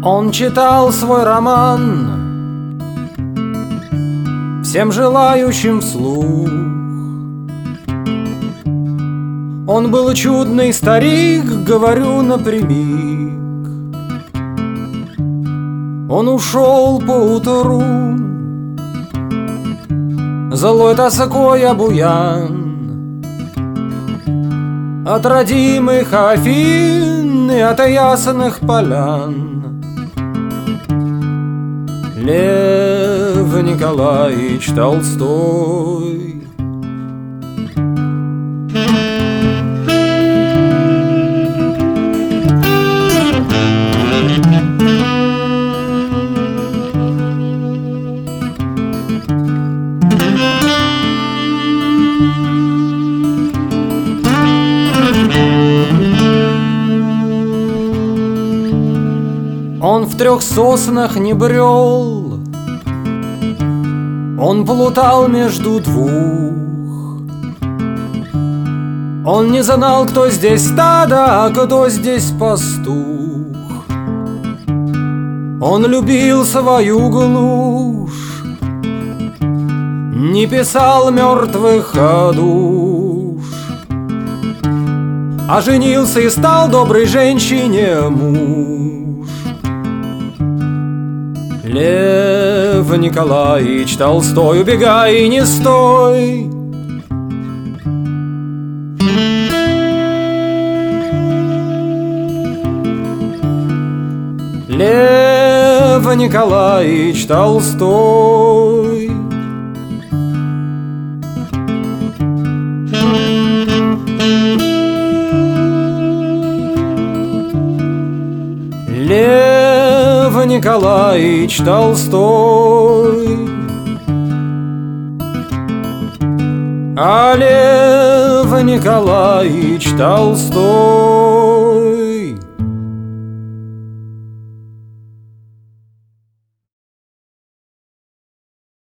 Он читал свой роман всем желающим вслух. Он был чудный старик, говорю напрямик. Он ушел поутру, злой тоской обуян, от родимых Афин и от ясных полян. Лев Николаевич Толстой. Он в 3 соснах не брел, он плутал между 2. Он не знал, кто здесь стадо, а кто здесь пастух. Он любил свою глушь, не писал мертвых душ, а женился и стал доброй женщине муж. Лев Николаевич Толстой, убегай и не стой. Лев Николаевич Толстой. Лев Николаевич Толстой. А Лев Николаевич Толстой.